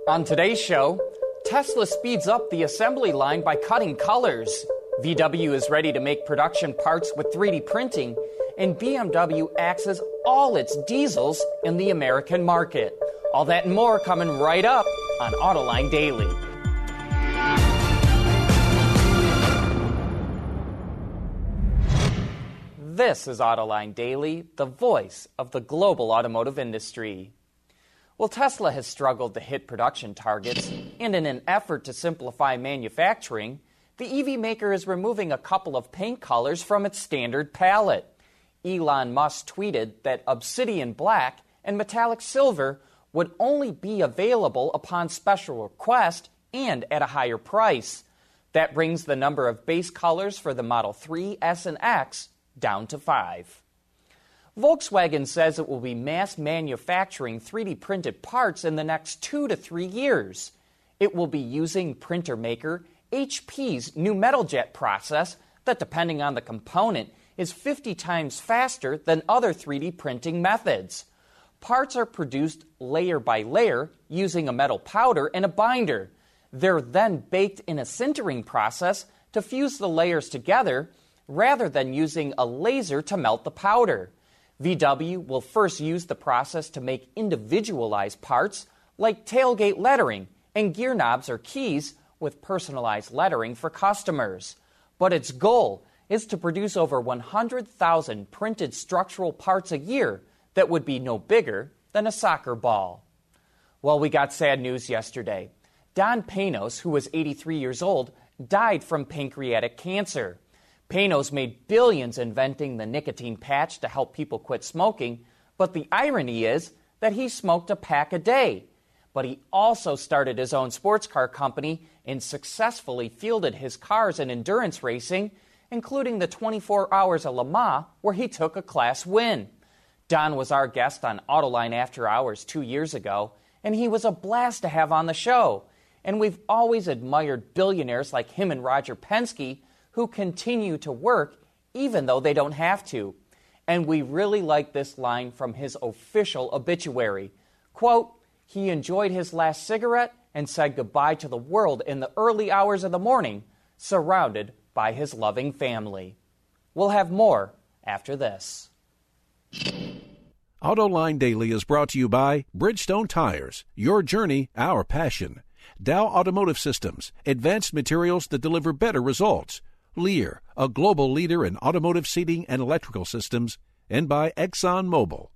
On today's show, Tesla speeds up the assembly line by cutting colors. VW is ready to make production parts with 3D printing, and BMW axes all its diesels in the American market. All that and more coming right up on Autoline Daily. This is Autoline Daily, the voice of the global automotive industry. Well, Tesla has struggled to hit production targets, and in an effort to simplify manufacturing, the EV maker is removing a couple of paint colors from its standard palette. Elon Musk tweeted that obsidian black and metallic silver would only be available upon special request and at a higher price. That brings the number of base colors for the Model 3, S, and X down to 5. Volkswagen says it will be mass manufacturing 3D printed parts in the next 2 to 3 years. It will be using printer maker HP's new metal jet process that, depending on the component, is 50 times faster than other 3D printing methods. Parts are produced layer by layer using a metal powder and a binder. They're then baked in a sintering process to fuse the layers together rather than using a laser to melt the powder. VW will first use the process to make individualized parts like tailgate lettering and gear knobs or keys with personalized lettering for customers. But its goal is to produce over 100,000 printed structural parts a year that would be no bigger than a soccer ball. Well, we got sad news yesterday. Don Panos, who was 83 years old, died from pancreatic cancer. Panos made billions inventing the nicotine patch to help people quit smoking, but the irony is that he smoked a pack a day. But he also started his own sports car company and successfully fielded his cars in endurance racing, including the 24 Hours of Le Mans, where he took a class win. Don was our guest on Autoline After Hours 2 years ago, and he was a blast to have on the show. And we've always admired billionaires like him and Roger Penske, who continue to work even though they don't have to. And we really like this line from his official obituary. Quote, "He enjoyed his last cigarette and said goodbye to the world in the early hours of the morning, surrounded by his loving family." We'll have more after this. Autoline Daily is brought to you by Bridgestone Tires, your journey, our passion. Dow Automotive Systems, advanced materials that deliver better results. Lear, a global leader in automotive seating and electrical systems, and by ExxonMobil.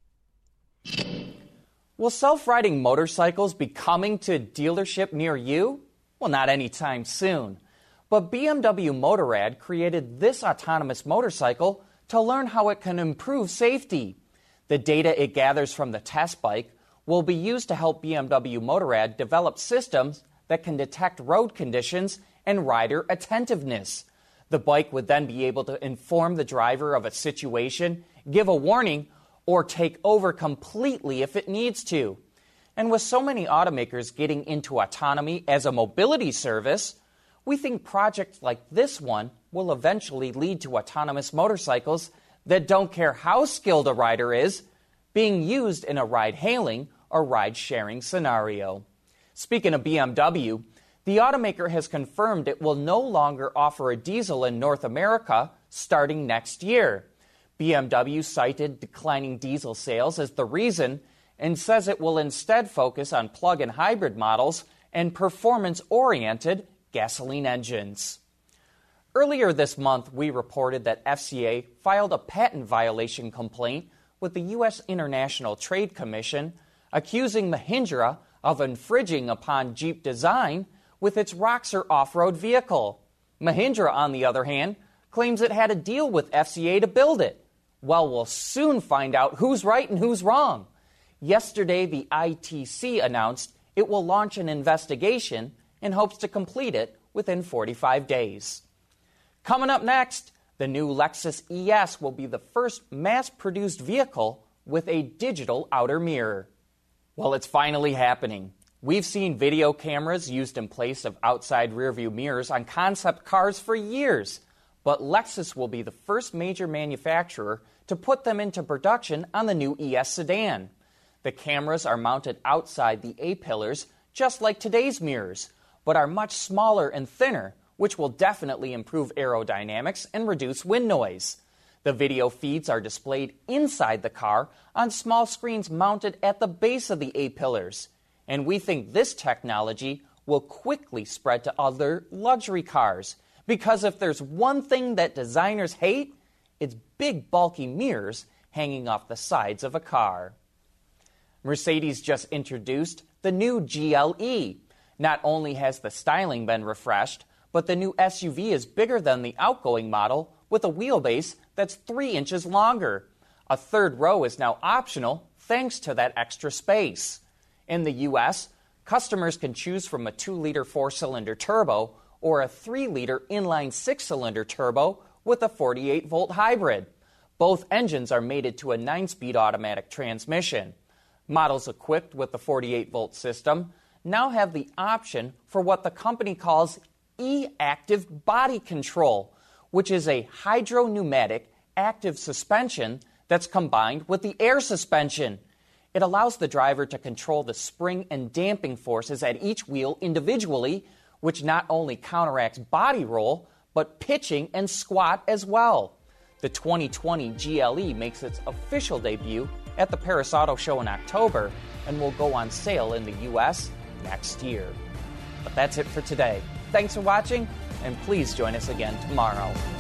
Will self-riding motorcycles be coming to a dealership near you? Well, not anytime soon. But BMW Motorrad created this autonomous motorcycle to learn how it can improve safety. The data it gathers from the test bike will be used to help BMW Motorrad develop systems that can detect road conditions and rider attentiveness. The bike would then be able to inform the driver of a situation, give a warning, or take over completely if it needs to. And with so many automakers getting into autonomy as a mobility service, we think projects like this one will eventually lead to autonomous motorcycles that don't care how skilled a rider is, being used in a ride-hailing or ride-sharing scenario. Speaking of BMW, the automaker has confirmed it will no longer offer a diesel in North America starting next year. BMW cited declining diesel sales as the reason and says it will instead focus on plug-in hybrid models and performance-oriented gasoline engines. Earlier this month, we reported that FCA filed a patent violation complaint with the U.S. International Trade Commission, accusing Mahindra of infringing upon Jeep design with its Roxor off-road vehicle. Mahindra, on the other hand, claims it had a deal with FCA to build it. Well, we'll soon find out who's right and who's wrong. Yesterday, the ITC announced it will launch an investigation and hopes to complete it within 45 days. Coming up next, the new Lexus ES will be the first mass-produced vehicle with a digital outer mirror. Well, it's finally happening. We've seen video cameras used in place of outside rearview mirrors on concept cars for years, but Lexus will be the first major manufacturer to put them into production on the new ES sedan. The cameras are mounted outside the A-pillars, just like today's mirrors, but are much smaller and thinner, which will definitely improve aerodynamics and reduce wind noise. The video feeds are displayed inside the car on small screens mounted at the base of the A-pillars, and we think this technology will quickly spread to other luxury cars, because if there's one thing that designers hate, it's big bulky mirrors hanging off the sides of a car. Mercedes just introduced the new GLE. Not only has the styling been refreshed, but the new SUV is bigger than the outgoing model with a wheelbase that's 3 inches longer. A third row is now optional thanks to that extra space. In the U.S., customers can choose from a 2-liter 4-cylinder turbo or a 3-liter inline 6-cylinder turbo with a 48-volt hybrid. Both engines are mated to a 9-speed automatic transmission. Models equipped with the 48-volt system now have the option for what the company calls e-active body control, which is a hydropneumatic active suspension that's combined with the air suspension. It allows the driver to control the spring and damping forces at each wheel individually, which not only counteracts body roll, but pitching and squat as well. The 2020 GLE makes its official debut at the Paris Auto Show in October and will go on sale in the U.S. next year. But that's it for today. Thanks for watching, and please join us again tomorrow.